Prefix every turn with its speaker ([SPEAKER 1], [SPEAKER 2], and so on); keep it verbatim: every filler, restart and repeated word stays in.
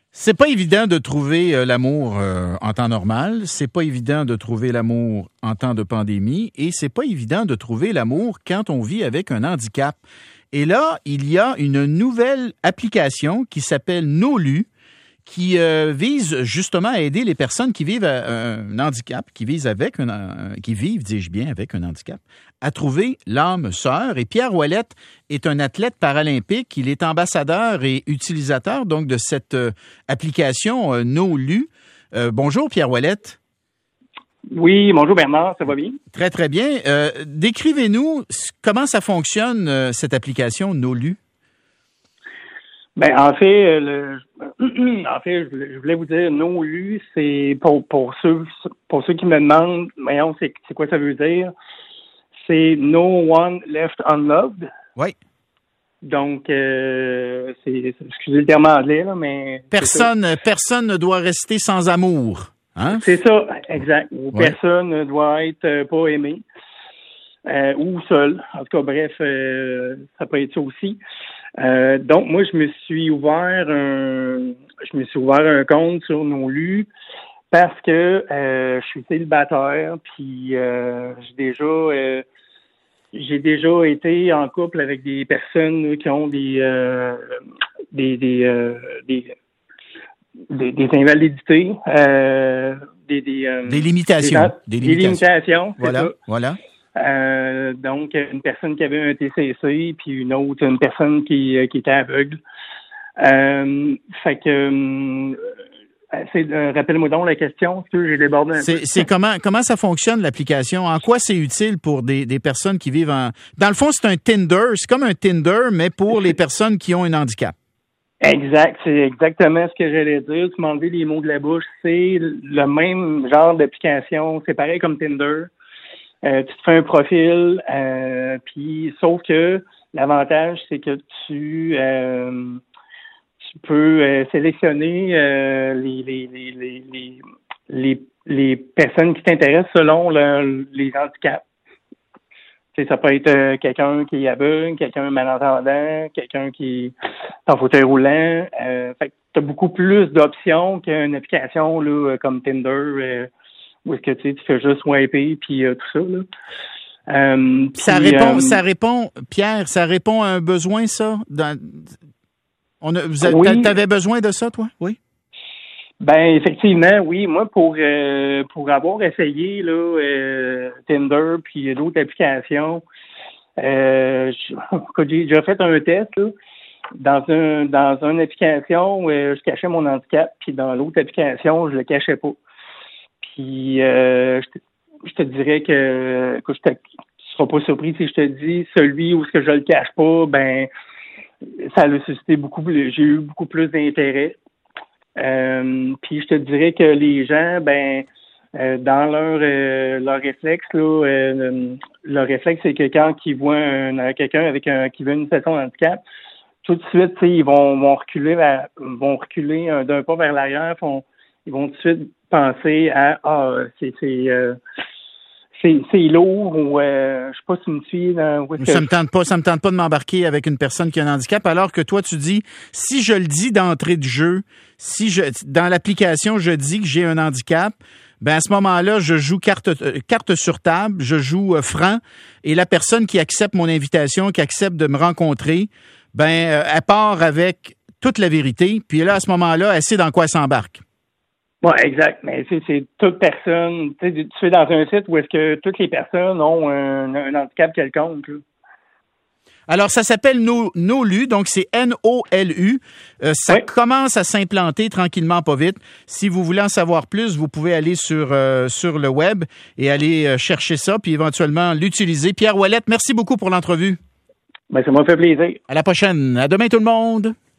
[SPEAKER 1] C'est pas évident de trouver euh, l'amour euh, en temps normal, c'est pas évident de trouver l'amour en temps de pandémie et c'est pas évident de trouver l'amour quand on vit avec un handicap. Et là, il y a une nouvelle application qui s'appelle Nolu qui euh, vise justement à aider les personnes qui vivent euh, un handicap, qui vivent avec un, euh, qui vivent, dis-je bien, avec un handicap, à trouver l'âme sœur. Et Pierre Ouellette est un athlète paralympique. Il est ambassadeur et utilisateur donc de cette euh, application euh, Nolu. Euh, bonjour Pierre Ouellette.
[SPEAKER 2] Oui, bonjour Bernard, ça va bien?
[SPEAKER 1] Très, très bien. Euh, décrivez-nous comment ça fonctionne, euh, cette application Nolu.
[SPEAKER 2] Ben, en fait, le, en fait, je voulais vous dire, Nolu, c'est pour, pour ceux, pour ceux qui me demandent, voyons, c'est, c'est quoi ça veut dire? C'est No One Left Unloved.
[SPEAKER 1] Oui.
[SPEAKER 2] Donc, euh, c'est, excusez le terme anglais, là, mais...
[SPEAKER 1] Personne, personne ne doit rester sans amour. Hein?
[SPEAKER 2] C'est ça, exact. Ou
[SPEAKER 1] ouais.
[SPEAKER 2] Personne ne doit être euh, pas aimé. Euh, ou seul. En tout cas, bref, euh, ça peut être ça aussi. Euh, donc, moi, je me suis ouvert un, je me suis ouvert un compte sur Nolu parce que euh, je suis célibataire, puis euh, j'ai déjà, euh, j'ai déjà été en couple avec des personnes qui ont des, euh, des, des, euh, des, des, des invalidités, euh, des, des, euh,
[SPEAKER 1] des limitations,
[SPEAKER 2] des,
[SPEAKER 1] des
[SPEAKER 2] limitations. Des limitations,
[SPEAKER 1] voilà,
[SPEAKER 2] ça.
[SPEAKER 1] voilà.
[SPEAKER 2] Euh, donc, une personne qui avait un T C C, puis une autre, une personne qui, qui était aveugle. Euh, fait que, euh, c'est, euh, rappelle-moi donc la question, parce que j'ai débordé un
[SPEAKER 1] c'est,
[SPEAKER 2] peu.
[SPEAKER 1] C'est comment, comment ça fonctionne, l'application? En quoi c'est utile pour des, des personnes qui vivent en... Dans le fond, c'est un Tinder, c'est comme un Tinder, mais pour les personnes qui ont un handicap.
[SPEAKER 2] Exact, c'est exactement ce que j'allais dire. Tu m'as enlevé les mots de la bouche. C'est le même genre d'application. C'est pareil comme Tinder. Euh, tu te fais un profil, euh, puis sauf que l'avantage, c'est que tu euh, tu peux euh, sélectionner euh, les, les, les, les, les, les, les personnes qui t'intéressent selon le, les handicaps. Tu sais, ça peut être euh, quelqu'un qui est aveugle, quelqu'un malentendant, quelqu'un qui est en fauteuil roulant. Euh, fait que tu as beaucoup plus d'options qu'une application là, comme Tinder. Euh, Où est-ce que tu sais, tu fais juste swiper puis euh, tout ça, là. Euh,
[SPEAKER 1] ça
[SPEAKER 2] puis,
[SPEAKER 1] répond,
[SPEAKER 2] euh,
[SPEAKER 1] ça répond, Pierre, ça répond à un besoin, ça? Dans, on a, vous avez,
[SPEAKER 2] oui.
[SPEAKER 1] T'avais besoin de ça, toi? Oui?
[SPEAKER 2] Ben, effectivement, oui. Moi, pour euh, pour avoir essayé, là, euh, Tinder puis d'autres applications, euh, j'ai déjà fait un test, là. Dans un dans une application, euh, je cachais mon handicap, puis dans l'autre application, je le cachais pas. Puis, euh, je, te, je te dirais que, que je te, tu seras pas surpris si je te dis celui où ce que je le cache pas, ben, ça a suscité beaucoup, j'ai eu beaucoup plus d'intérêt. Euh, puis, je te dirais que les gens, ben, euh, dans leur euh, leur réflexe, là, euh, leur réflexe, c'est que quand ils voient un, quelqu'un avec un qui veut une situation de handicap, tout de suite, tu sais, ils vont vont reculer, vers, vont reculer un, d'un pas vers l'arrière, font ils vont tout de suite penser à ah c'est c'est euh, c'est, c'est lourd ou euh, je sais pas si tu me suis dans, où est-ce
[SPEAKER 1] ça
[SPEAKER 2] que
[SPEAKER 1] me tente pas ça me tente pas de m'embarquer avec une personne qui a un handicap alors que toi tu dis si je le dis d'entrée de jeu, si je dans l'application je dis que j'ai un handicap, ben à ce moment-là je joue carte euh, carte sur table, je joue euh, franc et la personne qui accepte mon invitation, qui accepte de me rencontrer, ben euh, elle part avec toute la vérité, puis là à ce moment-là elle sait dans quoi elle s'embarque.
[SPEAKER 2] Oui, exact. Mais c'est, c'est toute personne. Tu sais, tu es dans un site où est-ce que toutes les personnes ont un, un handicap quelconque. Là.
[SPEAKER 1] Alors, ça s'appelle Nolu, donc c'est N O L U. Euh, ça
[SPEAKER 2] oui.
[SPEAKER 1] commence à s'implanter tranquillement, pas vite. Si vous voulez en savoir plus, vous pouvez aller sur euh, sur le web et aller euh, chercher ça, puis éventuellement l'utiliser. Pierre Ouellette, merci beaucoup pour l'entrevue.
[SPEAKER 2] Ben, ça m'a fait plaisir.
[SPEAKER 1] À la prochaine. À demain, tout le monde.